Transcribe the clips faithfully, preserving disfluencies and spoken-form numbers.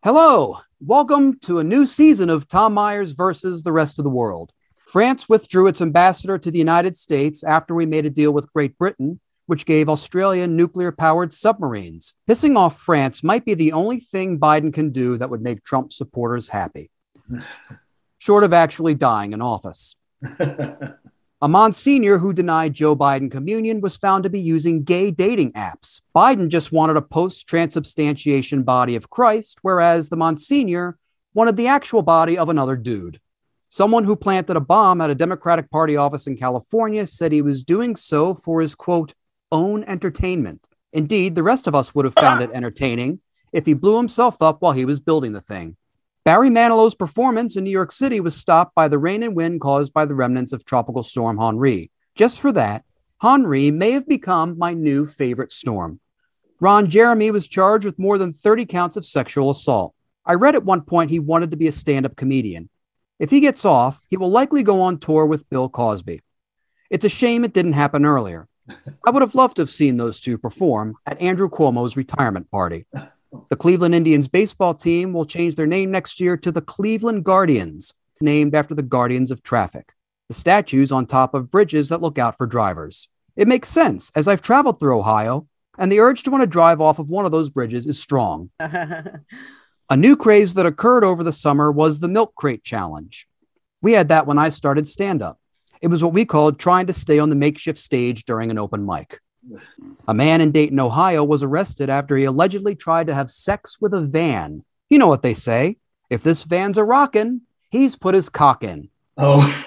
Hello, welcome to a new season of Tom Myers versus the rest of the world. France withdrew its ambassador to the United States after we made a deal with Great Britain, which gave Australia nuclear-powered submarines. Pissing off France might be the only thing Biden can do that would make Trump supporters happy, short of actually dying in office. A Monsignor who denied Joe Biden communion was found to be using gay dating apps. Biden just wanted a post-transubstantiation body of Christ, whereas the Monsignor wanted the actual body of another dude. Someone who planted a bomb at a Democratic Party office in California said he was doing so for his, quote, own entertainment. Indeed, the rest of us would have found it entertaining if he blew himself up while he was building the thing. Barry Manilow's performance in New York City was stopped by the rain and wind caused by the remnants of Tropical Storm Henri. Just for that, Henri may have become my new favorite storm. Ron Jeremy was charged with more than thirty counts of sexual assault. I read at one point he wanted to be a stand-up comedian. If he gets off, he will likely go on tour with Bill Cosby. It's a shame it didn't happen earlier. I would have loved to have seen those two perform at Andrew Cuomo's retirement party. The Cleveland Indians baseball team will change their name next year to the Cleveland Guardians, named after the guardians of traffic, the statues on top of bridges that look out for drivers. It makes sense, as I've traveled through Ohio, and the urge to want to drive off of one of those bridges is strong. A new craze that occurred over the summer was the Milk Crate Challenge. We had that when I started stand-up. It was what we called trying to stay on the makeshift stage during an open mic. A man in Dayton, Ohio was arrested after he allegedly tried to have sex with a van. You know what they say. If this van's a rockin', he's put his cock in. Oh.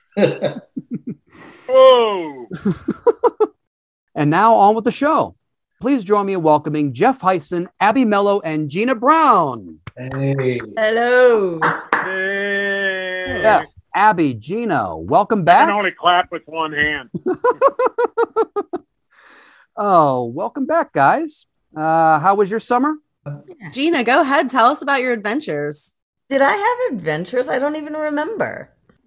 Whoa. And now on with the show. Please join me in welcoming Jeff Hyson, Abby Mello, and Gina Brown. Hey. Hello. Hey. Jeff, Abby, Gina, welcome I back. can only clap with one hand. Oh, welcome back, guys. Uh, how was your summer? Gina, go ahead. Tell us about your adventures. Did I have adventures? I don't even remember.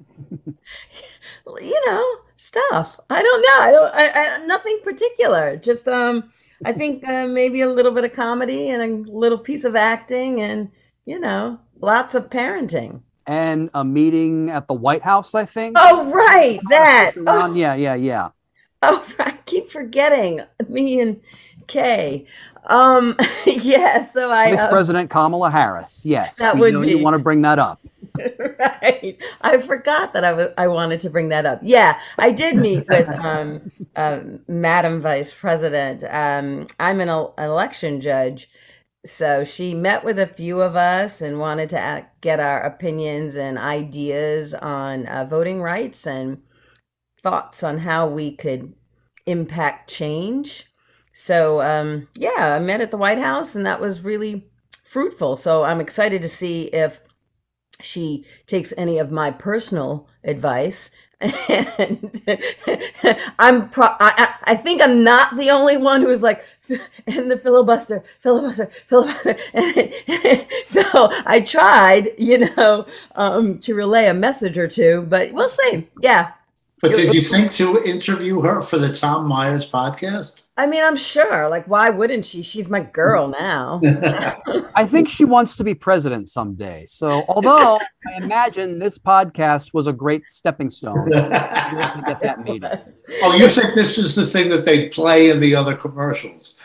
You know, stuff. I don't know. I don't. I, I nothing particular. Just um, I think uh, maybe a little bit of comedy and a little piece of acting, and you know, lots of parenting. And a meeting at the White House, I think. Oh, right, that. Oh. Yeah, yeah, yeah. Oh, I keep forgetting me and Kay. Um, yeah, so I Vice uh, President Kamala Harris. Yes, that we would know be. You want to bring that up. Right. I forgot that I was. I wanted to bring that up. Yeah, I did meet with um, uh, Madam Vice President. Um, I'm an, el- an election judge, so she met with a few of us and wanted to uh, get our opinions and ideas on uh, voting rights and thoughts on how we could impact change. So, um, yeah, I met at the White House, and that was really fruitful. So I'm excited to see if she takes any of my personal advice. And I'm pro- I, I think I'm not the only one who is like, and the filibuster, filibuster, filibuster. So I tried, you know, um, to relay a message or two, but we'll see. Yeah. But did you think to interview her for the Tom Myers podcast? I mean, I'm sure. Like, why wouldn't she? She's my girl now. I think she wants to be president someday. So, although I imagine this podcast was a great stepping stone to get that meeting. Oh, you think this is the thing that they play in the other commercials?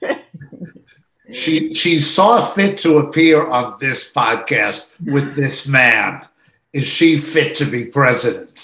She she saw fit to appear on this podcast with this man. Is she fit to be president?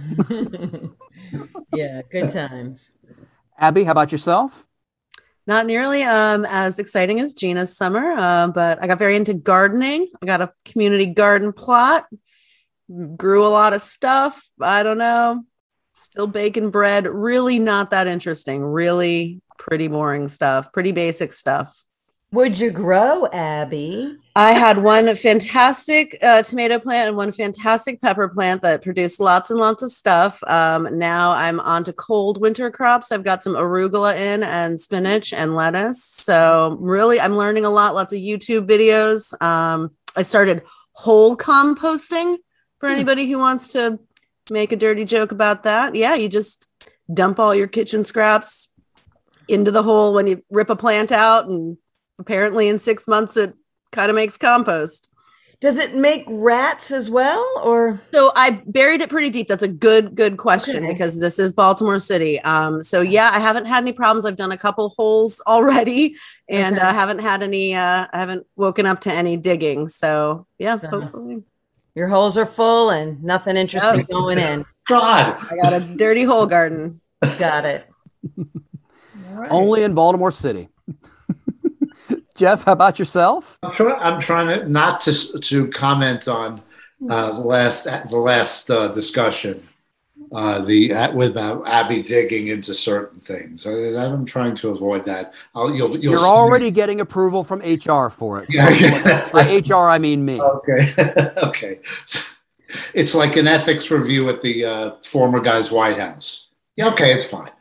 Yeah, good times. Abby, how about yourself? Not nearly um, as exciting as Gina's summer, uh, but I got very into gardening. I got a community garden plot, grew a lot of stuff. I don't know, still baking bread. Really not that interesting. Really pretty boring stuff, pretty basic stuff. Would you grow, Abby? I had one fantastic uh, tomato plant and one fantastic pepper plant that produced lots and lots of stuff. Um, now I'm on to cold winter crops. I've got some arugula in and spinach and lettuce. So really, I'm learning a lot, lots of YouTube videos. Um, I started whole composting for anybody who wants to make a dirty joke about that. Yeah, you just dump all your kitchen scraps into the hole when you rip a plant out, and apparently in six months it kind of makes compost. Does it make rats as well, or? So I buried it pretty deep. That's a good, good question Okay. because this is Baltimore City. Um, so yeah, I haven't had any problems. I've done a couple holes already, and Okay. I uh, haven't had any. Uh, I haven't woken up to any digging. So yeah, Uh-huh. hopefully. Your holes are full and nothing interesting Yep. going in. God. I got a dirty hole garden. Got it. All right. Only in Baltimore City. Jeff, how about yourself? I'm trying. I'm trying to not to to comment on uh, the last the last uh, discussion. Uh, the uh, with uh, Abby digging into certain things. I, I'm trying to avoid that. I'll, you'll, you'll You're see- already getting approval from H R for it. Yeah, yeah. By H R, I mean me. Okay. Okay. It's like an ethics review at the uh, former guy's White House. Yeah. Okay, it's fine.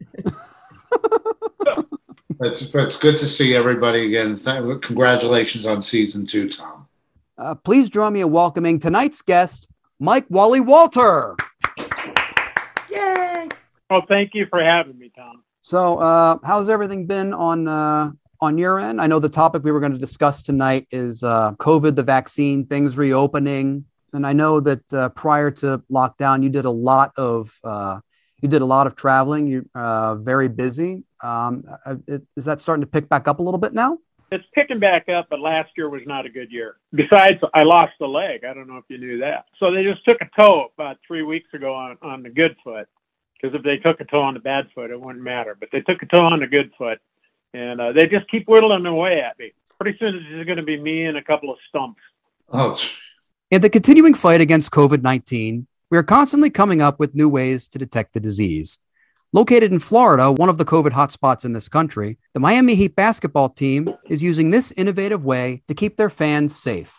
It's, it's good to see everybody again. Th- congratulations on season two, Tom. Uh, please join me in welcoming tonight's guest, Mike Wally Walter. Yay. Oh, thank you for having me, Tom. So, uh, how's everything been on uh, on your end? I know the topic we were going to discuss tonight is uh, COVID, the vaccine, things reopening, and I know that uh, prior to lockdown, you did a lot of uh, you did a lot of traveling. You're uh, very busy. Um, it, is that starting to pick back up a little bit now? It's picking back up, but last year was not a good year. Besides, I lost a leg. I don't know if you knew that. So they just took a toe about three weeks ago on, on the good foot. Because if they took a toe on the bad foot, it wouldn't matter. But they took a toe on the good foot, and uh, they just keep whittling away at me. Pretty soon it's just going to be me and a couple of stumps. Oh, it's- In the continuing fight against COVID nineteen, we are constantly coming up with new ways to detect the disease. Located in Florida, one of the COVID hotspots in this country, the Miami Heat basketball team is using this innovative way to keep their fans safe.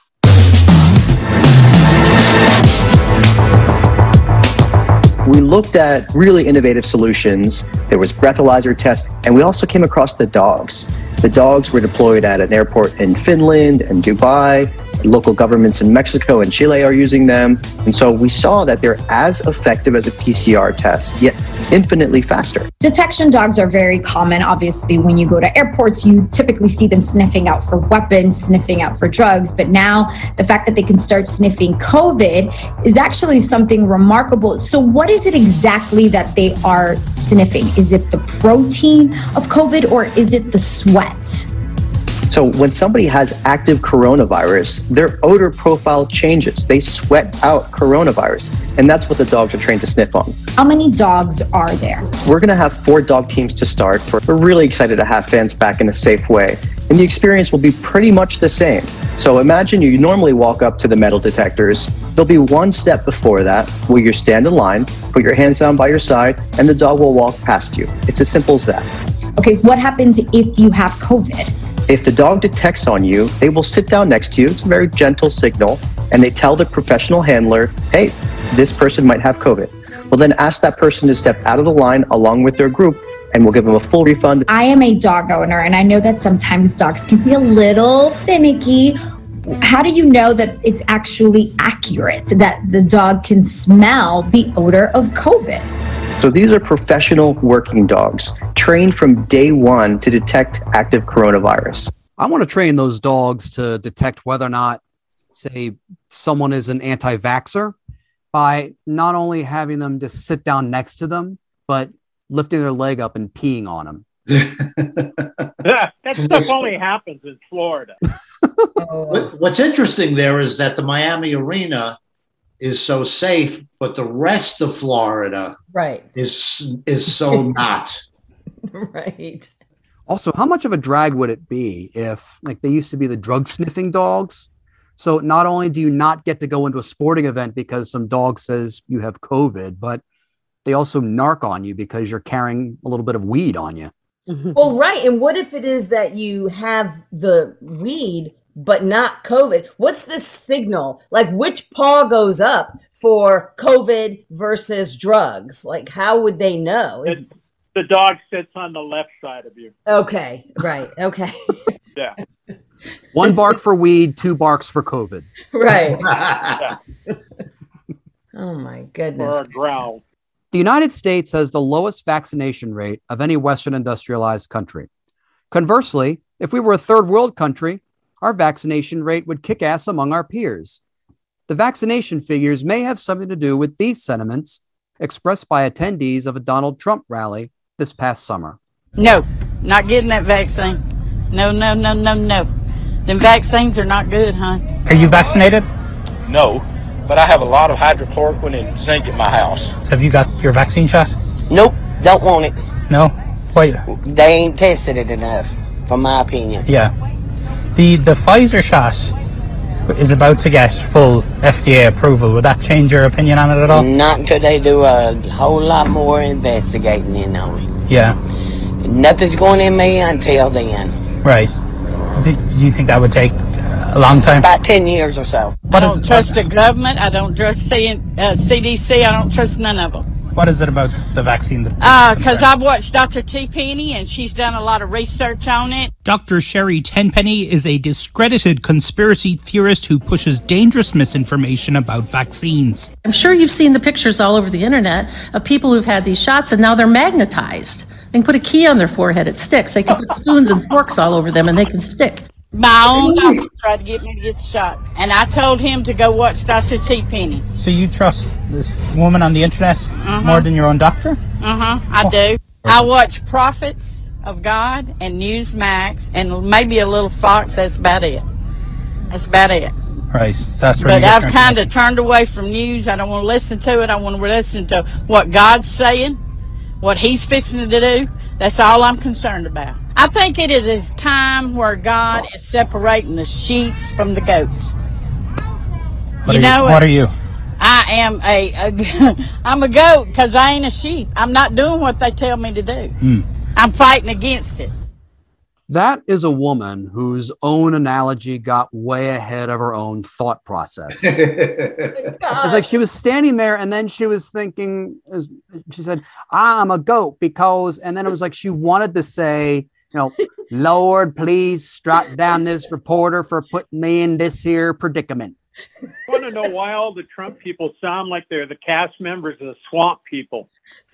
We looked at really innovative solutions. There was breathalyzer tests, and we also came across the dogs. The dogs were deployed at an airport in Finland and Dubai. Local governments in Mexico and Chile are using them. And so we saw that they're as effective as a P C R test, yet infinitely faster. Detection dogs are very common. Obviously, when you go to airports, you typically see them sniffing out for weapons, sniffing out for drugs. But now the fact that they can start sniffing COVID is actually something remarkable. So what is it exactly that they are sniffing? Is it the protein of COVID or is it the sweat? So when somebody has active coronavirus, their odor profile changes. They sweat out coronavirus, and that's what the dogs are trained to sniff on. How many dogs are there? We're going to have four dog teams to start. We're really excited to have fans back in a safe way, and the experience will be pretty much the same. So imagine you normally walk up to the metal detectors. There'll be one step before that where you stand in line, put your hands down by your side, and the dog will walk past you. It's as simple as that. Okay, what happens if you have COVID? If the dog detects on you, they will sit down next to you. It's a very gentle signal, and they tell the professional handler, hey, this person might have COVID. We'll then ask that person to step out of the line along with their group, and we'll give them a full refund. I am a dog owner, and I know that sometimes dogs can be a little finicky. How do you know that it's actually accurate, that the dog can smell the odor of COVID? So these are professional working dogs, trained from day one to detect active coronavirus. I want to train those dogs to detect whether or not, say, someone is an anti-vaxxer by not only having them just sit down next to them, but lifting their leg up and peeing on them. that stuff only happens in Florida. Oh, What- What's interesting there is that the Miami arena is so safe, but the rest of Florida right. is is so not. Right. Also, how much of a drag would it be if, like, they used to be the drug sniffing dogs? So not only do you not get to go into a sporting event because some dog says you have COVID, but they also narc on you because you're carrying a little bit of weed on you. Well, right. And what if it is that you have the weed, but not COVID? What's the signal? Like, which paw goes up for COVID versus drugs? Like, how would they know? Is, The dog sits on the left side of you. okay. Right. Okay. Yeah. One bark for weed, two barks for COVID. Right. Yeah. Oh, my Or goodness. a growl. The United States has the lowest vaccination rate of any Western industrialized country. Conversely, if we were a third world country, our vaccination rate would kick ass among our peers. The vaccination figures may have something to do with these sentiments expressed by attendees of a Donald Trump rally this past summer. No, not getting that vaccine. No, no, no, no, no. Them vaccines are not good, huh? Are you vaccinated? No, but I have a lot of hydrochloroquine and zinc at my house. So have you got your vaccine shot? Nope, don't want it. No? Why? They ain't tested it enough, from my opinion. Yeah. The the Pfizer shot is about to get full F D A approval. Would that change your opinion on it at all? Not until they do a whole lot more investigating in on it. Yeah. Nothing's going in me until then. Right. Do, do you think that would take a long time? About ten years or so. I don't trust the government. I don't trust C- uh, C D C. I don't trust none of them. What is it about the vaccine? That Uh, because I've watched Doctor T. Penny, and she's done a lot of research on it. Doctor Sherry Tenpenny is a discredited conspiracy theorist who pushes dangerous misinformation about vaccines. I'm sure you've seen the pictures all over the internet of people who've had these shots and now they're magnetized. They can put a key on their forehead, it sticks. They can put spoons and forks all over them and they can stick. My own doctor tried to get me to get the shot, and I told him to go watch Doctor T. Penny. So you trust this woman on the internet Uh-huh. more than your own doctor? Uh-huh, I do. I watch Prophets of God and Newsmax and maybe a little Fox. That's about it. That's about it. Right, so that's where But you get I've your kind of turned away from news. I don't want to listen to it. I want to listen to what God's saying, what He's fixing to do. That's all I'm concerned about. I think it is a time where God is separating the sheep from the goats. What you are know, you, what are you? I am a, a I'm a goat because I ain't a sheep. I'm not doing what they tell me to do. Mm. I'm fighting against it. That is a woman whose own analogy got way ahead of her own thought process. It's like she was standing there and then she was thinking, she said, I'm a goat because, and then it was like she wanted to say, you know, Lord, please strike down this reporter for putting me in this here predicament. I want to know why all the Trump people sound like they're the cast members of the Swamp People.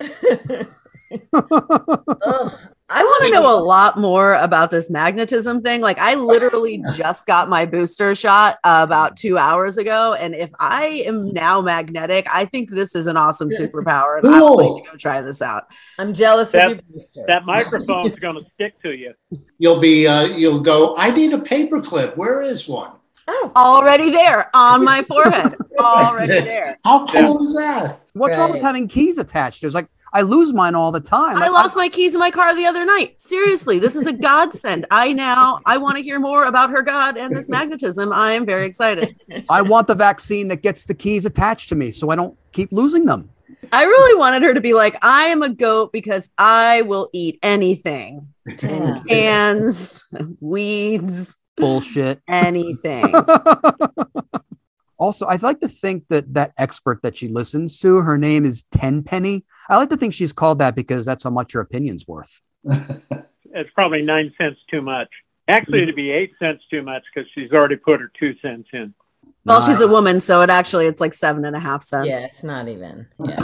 I want to know a lot more about this magnetism thing. Like, I literally just got my booster shot uh, about two hours ago. And if I am now magnetic, I think this is an awesome superpower. And I would like to go try this out. I'm jealous That, of your booster. that microphone's going to stick to you. You'll be, uh, you'll go, I need a paperclip. Where is one? Oh, already there on my forehead. Already there. How cool is that? What's wrong with having keys attached? It's like, I lose mine all the time. I lost my keys in my car the other night. Seriously, this is a godsend. I now, I want to hear more about her God and this magnetism. I am very excited. I want the vaccine that gets the keys attached to me so I don't keep losing them. I really wanted her to be like, I am a goat because I will eat anything. Tin cans, weeds. Bullshit. Anything. Also, I'd like to think that that expert that she listens to, her name is Tenpenny. I like to think she's called that because that's how much her opinion's worth. It's probably nine cents too much. Actually, it'd be eight cents too much because she's already put her two cents in. Well, she's a woman, so it actually, it's like seven and a half cents. Yeah, it's not even. Yeah.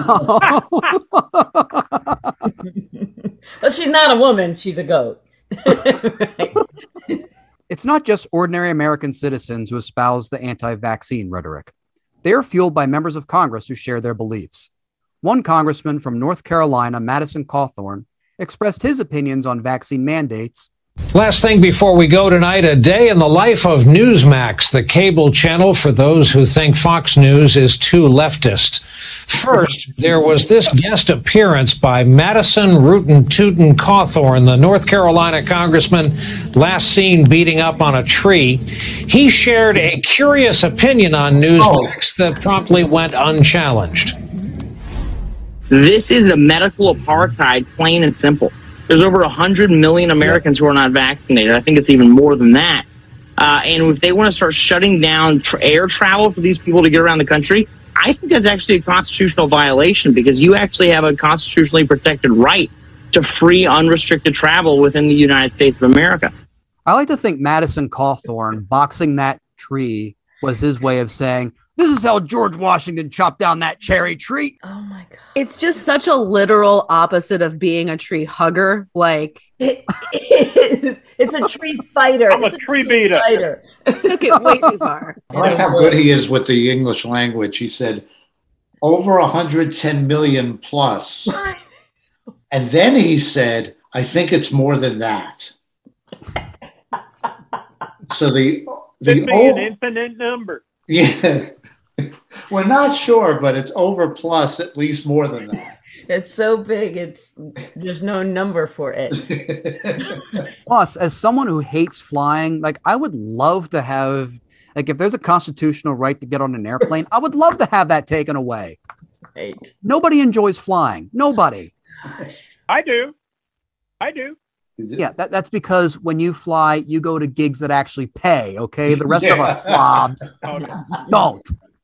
Well, she's not a woman. She's a goat. Right. It's not just ordinary American citizens who espouse the anti-vaccine rhetoric. They are fueled by members of Congress who share their beliefs. One congressman from North Carolina, Madison Cawthorn, expressed his opinions on vaccine mandates. Last thing before we go tonight, a day in the life of Newsmax, the cable channel for those who think Fox News is too leftist. First, there was this guest appearance by Madison Rootin' Tootin' Cawthorn, the North Carolina congressman last seen beating up on a tree. He shared a curious opinion on Newsmax that promptly went unchallenged. This is the medical apartheid, plain and simple. There's over one hundred million Americans who are not vaccinated. I think it's even more than that. Uh, and if they want to start shutting down tra- air travel for these people to get around the country, I think that's actually a constitutional violation because you actually have a constitutionally protected right to free, unrestricted travel within the United States of America. I like to think Madison Cawthorn boxing that tree was his way of saying, this is how George Washington chopped down that cherry tree. Oh my God. It's just such a literal opposite of being a tree hugger. Like it is. It's a tree fighter. I'm it's a tree beater. Fighter. Took it way too far. I like how good he is with the English language. He said, over one hundred ten million plus. And then he said, I think it's more than that. So the the Could be old, an infinite number. yeah, we're not sure, but it's over plus at least more than that. It's so big, it's there's no number for it. Plus, as someone who hates flying, like I would love to have, like if there's a constitutional right to get on an airplane, I would love to have that taken away. Right. Nobody enjoys flying. Nobody. I do. I do. Yeah, that, that's because when you fly, you go to gigs that actually pay, okay? The rest yeah. of us slobs don't.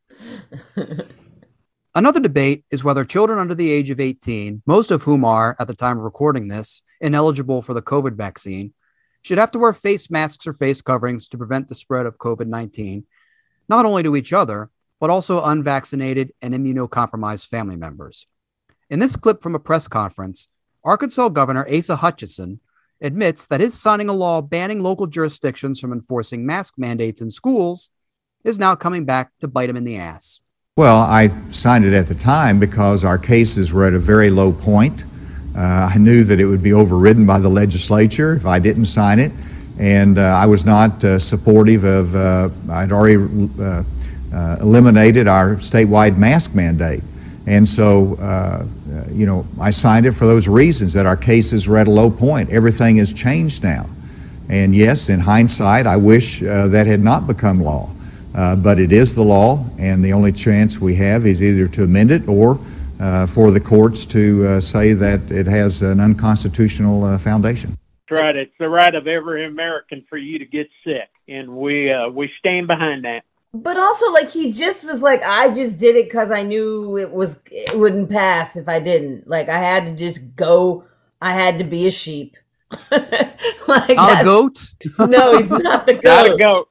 Another debate is whether children under the age of eighteen, most of whom are, at the time of recording this, ineligible for the COVID vaccine, should have to wear face masks or face coverings to prevent the spread of COVID nineteen, not only to each other, but also unvaccinated and immunocompromised family members. In this clip from a press conference, Arkansas Governor Asa Hutchinson admits that his signing a law banning local jurisdictions from enforcing mask mandates in schools is now coming back to bite him in the ass. Well, I signed it at the time because our cases were at a very low point. Uh, I knew that it would be overridden by the legislature if I didn't sign it, and uh, I was not uh, supportive of, uh, I'd already uh, uh, eliminated our statewide mask mandate. And so, uh, you know, I signed it for those reasons, that our cases were at a low point. Everything has changed now. And yes, in hindsight, I wish uh, that had not become law. Uh, but it is the law, and the only chance we have is either to amend it or uh, for the courts to uh, say that it has an unconstitutional uh, foundation. That's right. It's the right of every American for you to get sick, and we uh, we stand behind that. But also, like, he just was like, I just did it because I knew it was it wouldn't pass if I didn't. Like, I had to just go. I had to be a sheep. Like not a goat? No, he's not the goat. Not a goat.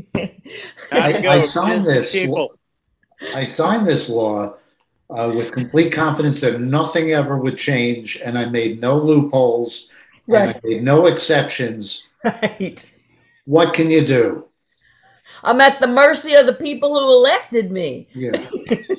I, I signed this. I signed this law uh, with complete confidence that nothing ever would change, and I made no loopholes, right. and I made no exceptions. Right. What can you do? I'm at the mercy of the people who elected me. Yeah.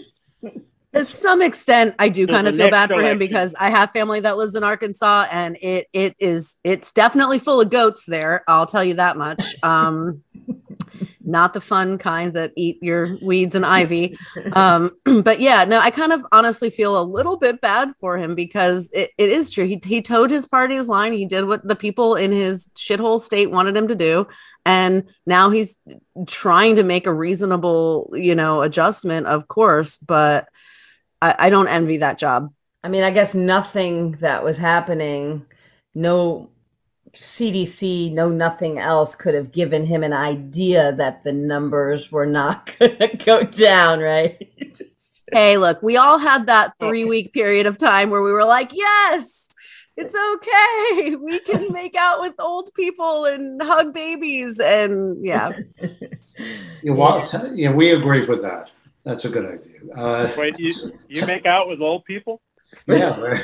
To some extent, I do kind of feel bad for him because I have family that lives in Arkansas, and it it is it's definitely full of goats there. I'll tell you that much. Um, not the fun kind that eat your weeds and ivy. Um, but yeah, no, I kind of honestly feel a little bit bad for him because it, it is true. He he towed his party's line. He did what the people in his shithole state wanted him to do. And now he's trying to make a reasonable, you know, adjustment, of course, but I, I don't envy that job. I mean, I guess nothing that was happening, no C D C, no nothing else could have given him an idea that the numbers were not going to go down, right? Hey, look, we all had that three-week period of time where we were like, yes, it's okay. We can make out with old people and hug babies. And yeah. Yeah, well, yeah, we agree with that. That's a good idea. Uh, Wait, you, you make out with old people? Yeah.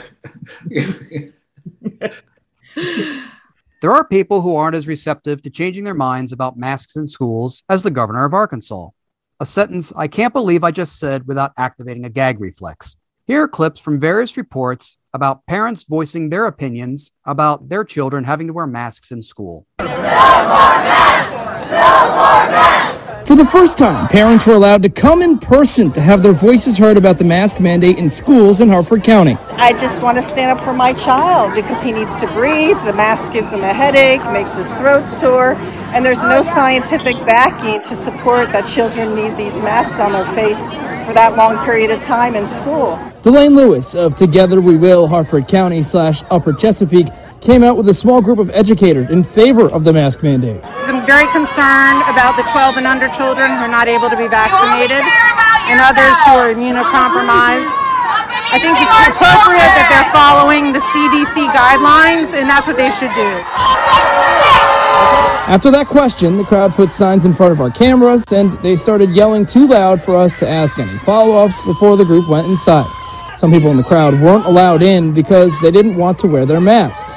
There are people who aren't as receptive to changing their minds about masks in schools as the governor of Arkansas. A sentence I can't believe I just said without activating a gag reflex. Here are clips from various reports about parents voicing their opinions about their children having to wear masks in school. No more masks! No more masks! For the first time, parents were allowed to come in person to have their voices heard about the mask mandate in schools in Harford County. I just want to stand up for my child because he needs to breathe. The mask gives him a headache, makes his throat sore, and there's no scientific backing to support that children need these masks on their face for that long period of time in school. Delane Lewis of Together We Will Harford County slash Upper Chesapeake came out with a small group of educators in favor of the mask mandate. I'm very concerned about the twelve and under children who are not able to be vaccinated and others who are immunocompromised. I think it's appropriate that they're following the C D C guidelines, and that's what they should do. After that question, the crowd put signs in front of our cameras, and they started yelling too loud for us to ask any follow-up before the group went inside. Some people in the crowd weren't allowed in because they didn't want to wear their masks.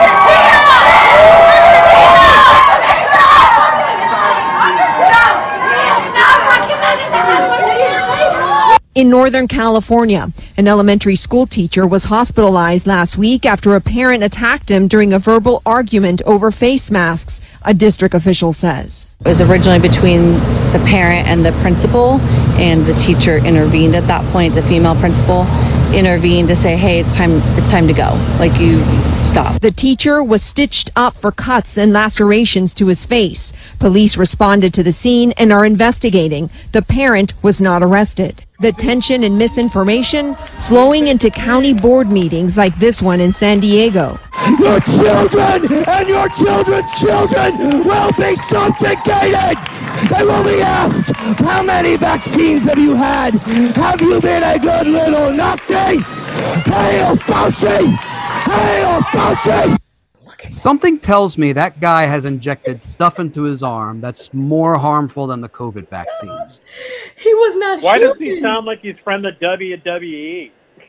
In Northern California, an elementary school teacher was hospitalized last week after a parent attacked him during a verbal argument over face masks, a district official says. It was originally between the parent and the principal, and the teacher intervened at that point. The female principal intervened to say, hey, it's time, it's time to go. Like, you stop. The teacher was stitched up for cuts and lacerations to his face. Police responded to the scene and are investigating. The parent was not arrested. The tension and misinformation flowing into county board meetings like this one in San Diego. Your children and your children's children will be subjugated. They will be asked, how many vaccines have you had? Have you been a good little Nazi? Hail Fauci! Hail Fauci! Something tells me that guy has injected stuff into his arm that's more harmful than the COVID vaccine. He was not Why human. does he sound like he's from the W W E?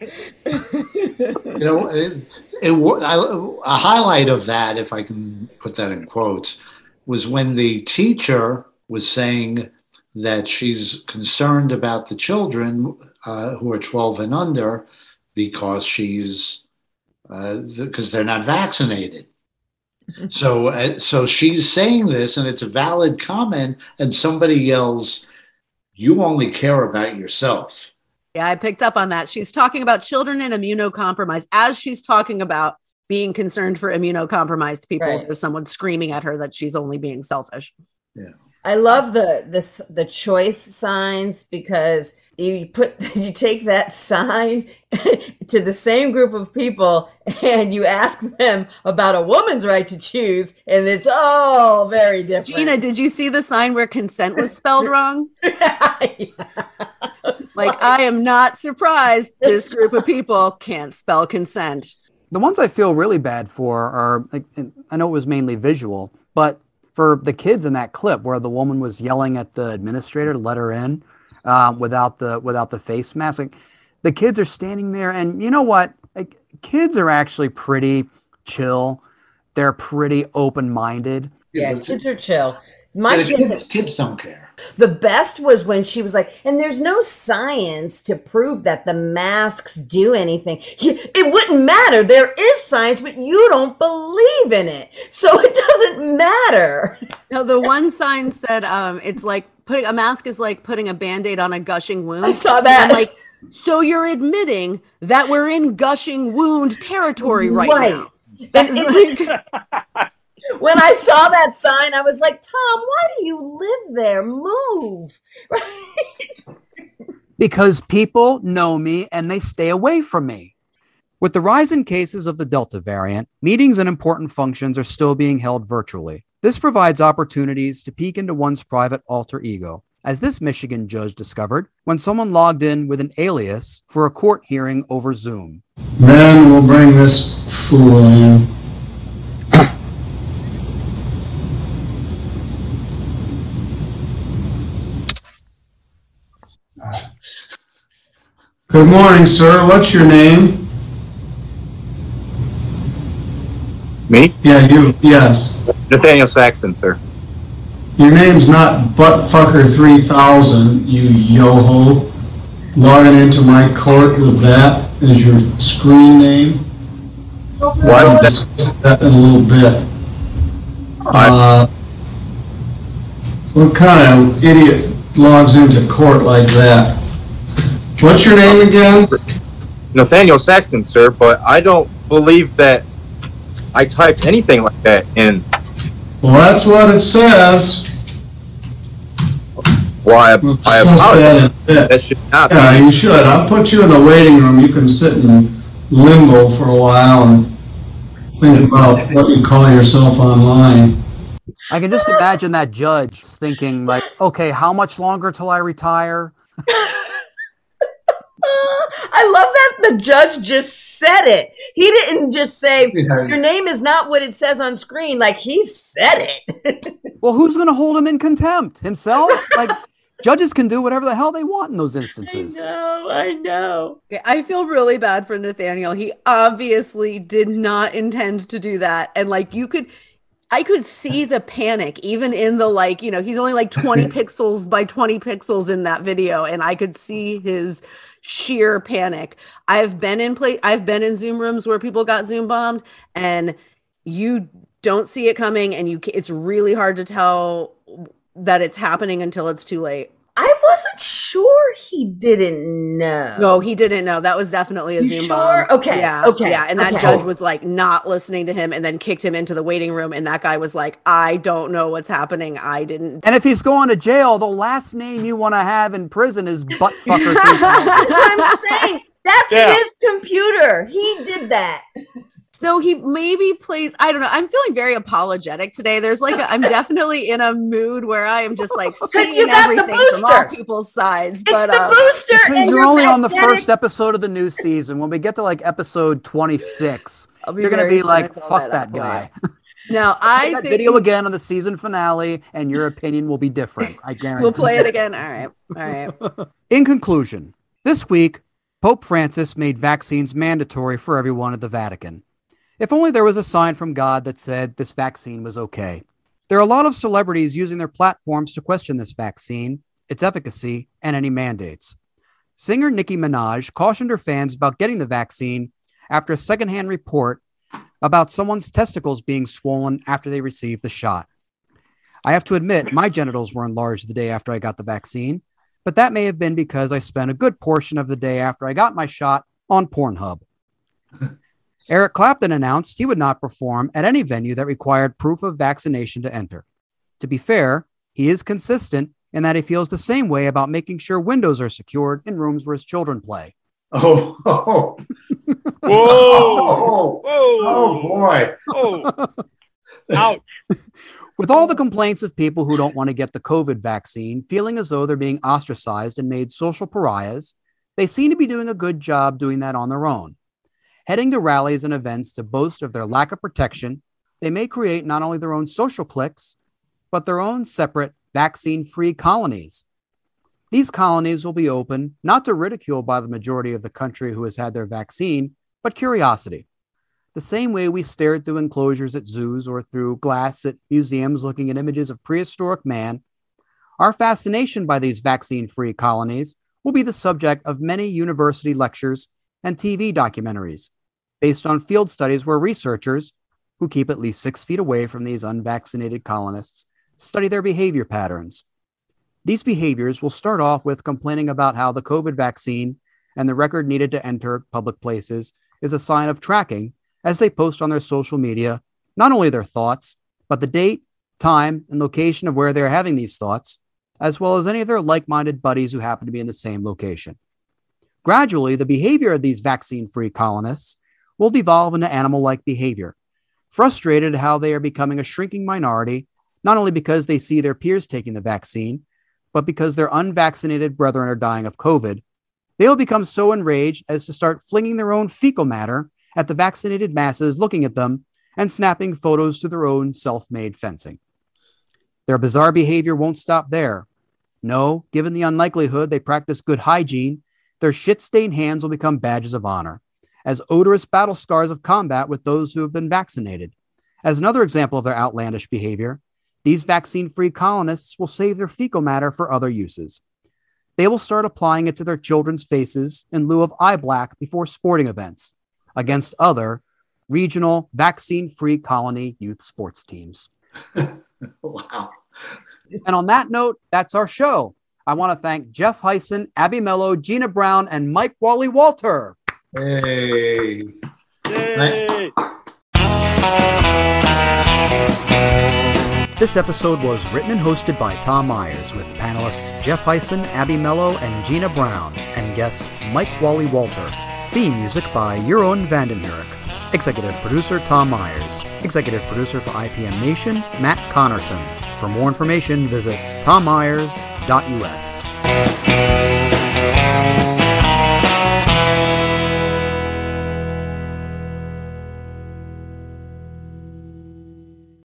You know, it, it, a highlight of that, if I can put that in quotes, was when the teacher was saying that she's concerned about the children uh, who are twelve and under because she's because uh, they're not vaccinated. So, uh, so she's saying this, and it's a valid comment, and somebody yells, "You only care about yourself." Yeah, I picked up on that. She's talking about children in immunocompromised as she's talking about being concerned for immunocompromised people. Right. There's someone screaming at her that she's only being selfish. Yeah. I love the this the choice signs, because you put you take that sign to the same group of people and you ask them about a woman's right to choose, and it's all very different. Gina, did you see the sign where consent was spelled wrong? Yeah. Like, I am not surprised this group of people can't spell consent. The ones I feel really bad for are, like, I know it was mainly visual, but for the kids in that clip where the woman was yelling at the administrator to let her in um, without the without the face mask, like, the kids are standing there, and you know what? Like, kids are actually pretty chill. They're pretty open-minded. Yeah, kids are chill. My Yeah, kids, kids, kids don't care. The best was when she was like, and there's no science to prove that the masks do anything. It wouldn't matter. There is science, but you don't believe in it. So it doesn't matter. No, the one sign said, um, it's like putting a mask is like putting a Band-Aid on a gushing wound. I saw that. And I'm like, so you're admitting that we're in gushing wound territory right, Right. now. And it- Like, when I saw that sign, I was like, Tom, why do you live there? Move. Right? Because people know me and they stay away from me. With the rise in cases of the Delta variant, meetings and important functions are still being held virtually. This provides opportunities to peek into one's private alter ego, as this Michigan judge discovered when someone logged in with an alias for a court hearing over Zoom. Then we'll bring this fool in. Good morning, sir. What's your name? Me? Yeah, you. Yes. Nathaniel Saxon, sir. Your name's not Buttfucker three thousand, you yo-ho. Logging into my court with that as your screen name. Why I'll would that? discuss that in a little bit. Uh, what kind of idiot logs into court like that? What's your name again? Nathaniel Saxton, sir, but I don't believe that I typed anything like that in. Well, that's what it says. Well, I, I Discuss that in a apologize. bit. That should not be. Yeah, you should. I'll put you in the waiting room. You can sit in limbo for a while and think about what you call yourself online. I can just imagine that judge thinking, like, okay, how much longer till I retire? I love that the judge just said it. He didn't just say, your name is not what it says on screen. Like, he said it. Well, who's going to hold him in contempt? Himself? Like, judges can do whatever the hell they want in those instances. I know, I know. Okay, I feel really bad for Nathaniel. He obviously did not intend to do that. And like, you could... I could see the panic even in the, like, you know, he's only like twenty pixels by twenty pixels in that video. And I could see his sheer panic. I've been in play. I've been in Zoom rooms where people got Zoom bombed and you don't see it coming. And you, it's really hard to tell that it's happening until it's too late. I wasn't sure he didn't know. No, he didn't know. That was definitely a You Zoom sure? bomb. Okay, Yeah. okay, Yeah. And that okay. judge was like not listening to him and then kicked him into the waiting room. And that guy was like, I don't know what's happening. I didn't. And if he's going to jail, the last name you want to have in prison is Buttfucker. That's what I'm saying. That's Yeah. his computer. He did that. So he maybe plays, I don't know. I'm feeling very apologetic today. There's like, a, I'm definitely in a mood where I am just like seeing you got the everything from all booster. people's sides. It's but the uh, booster. Because and you're you're only on the magnetic. first episode of the new season. When we get to like episode twenty-six, I'll be you're going to very be like, cynical fuck at that that guy. No, I I that think video again on the season finale, and your opinion will be different. I guarantee. we'll play it again. All right. All right. In conclusion, this week, Pope Francis made vaccines mandatory for everyone at the Vatican. If only there was a sign from God that said this vaccine was okay. There are a lot of celebrities using their platforms to question this vaccine, its efficacy, and any mandates. Singer Nicki Minaj cautioned her fans about getting the vaccine after a secondhand report about someone's testicles being swollen after they received the shot. I have to admit, my genitals were enlarged the day after I got the vaccine, but that may have been because I spent a good portion of the day after I got my shot on Pornhub. Eric Clapton announced he would not perform at any venue that required proof of vaccination to enter. To be fair, he is consistent in that he feels the same way about making sure windows are secured in rooms where his children play. Oh, oh. Whoa! Oh, Whoa! oh boy. Oh. Ouch. With all the complaints of people who don't want to get the COVID vaccine, feeling as though they're being ostracized and made social pariahs, they seem to be doing a good job doing that on their own. Heading to rallies and events to boast of their lack of protection, they may create not only their own social cliques, but their own separate vaccine-free colonies. These colonies will be open not to ridicule by the majority of the country who has had their vaccine, but curiosity. The same way we stared through enclosures at zoos or through glass at museums looking at images of prehistoric man, our fascination by these vaccine-free colonies will be the subject of many university lectures and T V documentaries based on field studies where researchers, who keep at least six feet away from these unvaccinated colonists, study their behavior patterns. These behaviors will start off with complaining about how the COVID vaccine and the record needed to enter public places is a sign of tracking as they post on their social media not only their thoughts, but the date, time, and location of where they're having these thoughts, as well as any of their like-minded buddies who happen to be in the same location. Gradually, the behavior of these vaccine-free colonists will devolve into animal-like behavior, frustrated at how they are becoming a shrinking minority, not only because they see their peers taking the vaccine, but because their unvaccinated brethren are dying of COVID. They will become so enraged as to start flinging their own fecal matter at the vaccinated masses looking at them and snapping photos to their own self-made fencing. Their bizarre behavior won't stop there. No, given the unlikelihood they practice good hygiene, their shit-stained hands will become badges of honor, as odorous battle scars of combat with those who have been vaccinated. As another example of their outlandish behavior, these vaccine-free colonists will save their fecal matter for other uses. They will start applying it to their children's faces in lieu of eye black before sporting events against other regional vaccine-free colony youth sports teams. Wow. And on that note, that's our show. I want to thank Jeff Hyson, Abby Mello, Gina Brown, and Mike Wally Walter. Hey. Yay. This episode was written and hosted by Tom Myers with panelists Jeff Hyson, Abby Mello, and Gina Brown, and guest Mike Wally Walter. Theme music by Jeroen Vandenhurk. Executive producer Tom Myers. Executive producer for I P M Nation, Matt Connerton. For more information, visit tom myers dot u s.